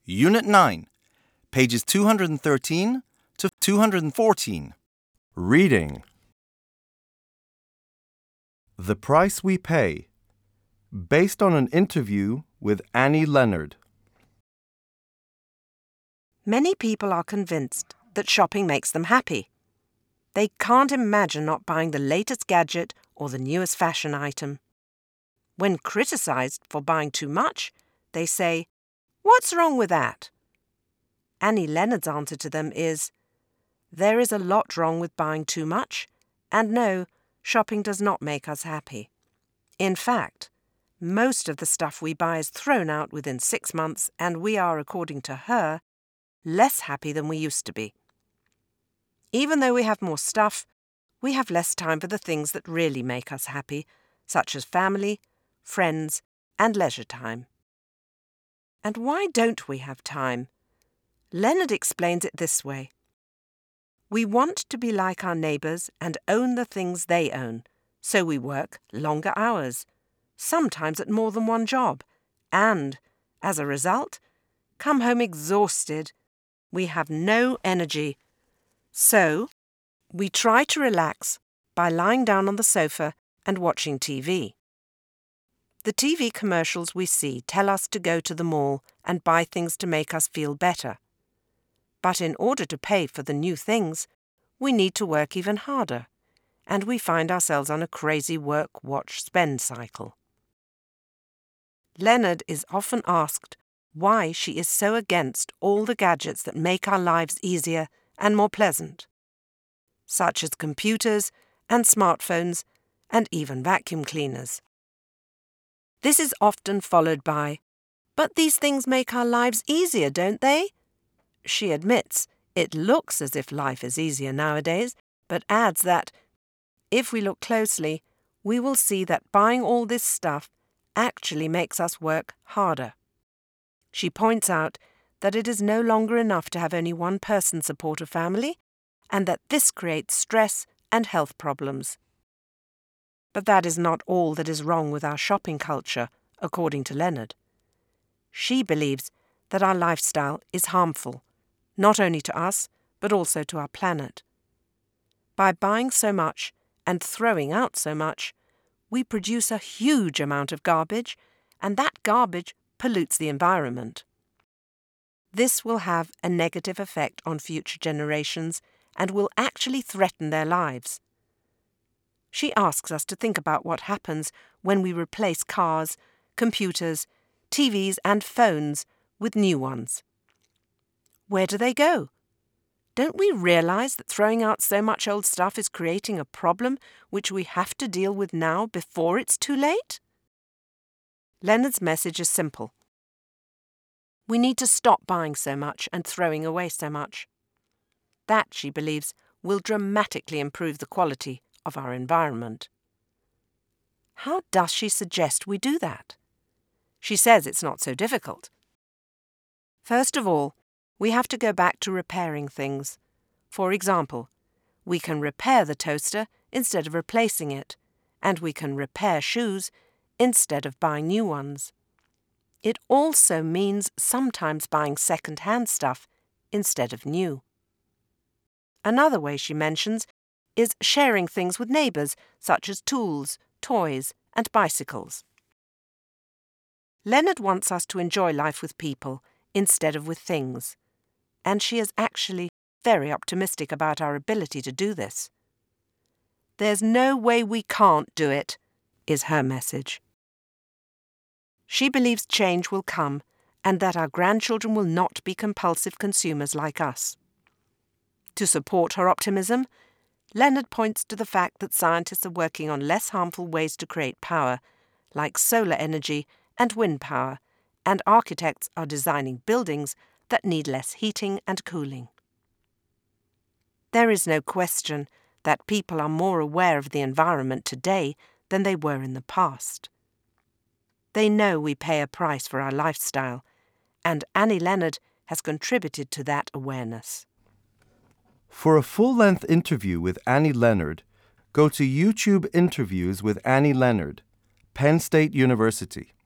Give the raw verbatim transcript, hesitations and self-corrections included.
Unit nine, pages two hundred thirteen to two hundred fourteen. Reading. The Price We Pay, based on an interview with Annie Leonard. Many people are convinced that shopping makes them happy. They can't imagine not buying the latest gadget or the newest fashion item. When criticised for buying too much, they say, "What's wrong with that?" Annie Leonard's answer to them is, "There is a lot wrong with buying too much, and no, shopping does not make us happy. In fact, most of the stuff we buy is thrown out within six months, and we are, according to her, less happy than we used to be. Even though we have more stuff, we have less time for the things that really make us happy, such as family, friends, and leisure time." And why don't we have time? Leonard explains it this way. We want to be like our neighbours and own the things they own, so we work longer hours, sometimes at more than one job, and, as a result, come home exhausted. We have no energy. So, we try to relax by lying down on the sofa and watching T V. The T V commercials we see tell us to go to the mall and buy things to make us feel better. But in order to pay for the new things, we need to work even harder, and we find ourselves on a crazy work, watch, spend cycle. Leonard is often asked why she is so against all the gadgets that make our lives easier and more pleasant, such as computers and smartphones and even vacuum cleaners. This is often followed by, "But these things make our lives easier, don't they?" She admits it looks as if life is easier nowadays, but adds that, if we look closely, we will see that buying all this stuff actually makes us work harder. She points out that it is no longer enough to have only one person support a family, and that this creates stress and health problems. But that is not all that is wrong with our shopping culture, according to Leonard. She believes that our lifestyle is harmful, not only to us, but also to our planet. By buying so much and throwing out so much, we produce a huge amount of garbage, and that garbage pollutes the environment. This will have a negative effect on future generations and will actually threaten their lives. She asks us to think about what happens when we replace cars, computers, T Vs and phones with new ones. Where do they go? Don't we realise that throwing out so much old stuff is creating a problem which we have to deal with now before it's too late? Leonard's message is simple. We need to stop buying so much and throwing away so much. That, she believes, will dramatically improve the quality of our environment. How does she suggest we do that? She says it's not so difficult. First of all, we have to go back to repairing things. For example, we can repair the toaster instead of replacing it, and we can repair shoes instead of buying new ones. It also means sometimes buying second-hand stuff instead of new. Another way she mentions is sharing things with neighbours, such as tools, toys, and bicycles. Leonard wants us to enjoy life with people instead of with things, and she is actually very optimistic about our ability to do this. "There's no way we can't do it," is her message. She believes change will come and that our grandchildren will not be compulsive consumers like us. To support her optimism, Leonard points to the fact that scientists are working on less harmful ways to create power, like solar energy and wind power, and architects are designing buildings that need less heating and cooling. There is no question that people are more aware of the environment today than they were in the past. They know we pay a price for our lifestyle, and Annie Leonard has contributed to that awareness. For a full-length interview with Annie Leonard, go to YouTube Interviews with Annie Leonard, Penn State University.